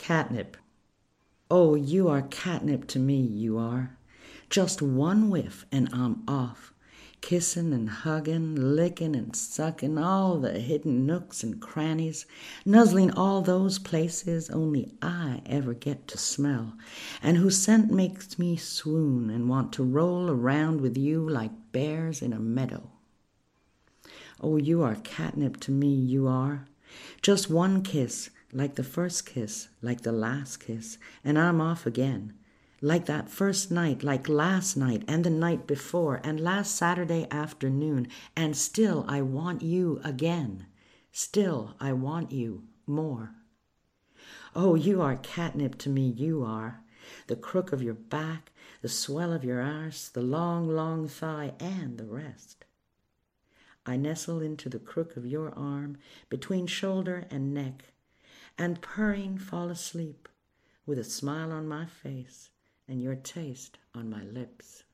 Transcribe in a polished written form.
Catnip. Oh, you are catnip to me, you are. Just one whiff and I'm off, kissin' and huggin', lickin' and suckin' all the hidden nooks and crannies, nuzzling all those places only I ever get to smell, and whose scent makes me swoon and want to roll around with you like bears in a meadow. Oh, you are catnip to me, you are. Just one kiss, like the first kiss, like the last kiss, and I'm off again. Like that first night, like last night, and the night before, and last Saturday afternoon, and still I want you again. Still I want you more. Oh, you are catnip to me, you are. The crook of your back, the swell of your arse, the long, long thigh, and the rest. I nestle into the crook of your arm, between shoulder and neck, and purring fall asleep, with a smile on my face and your taste on my lips.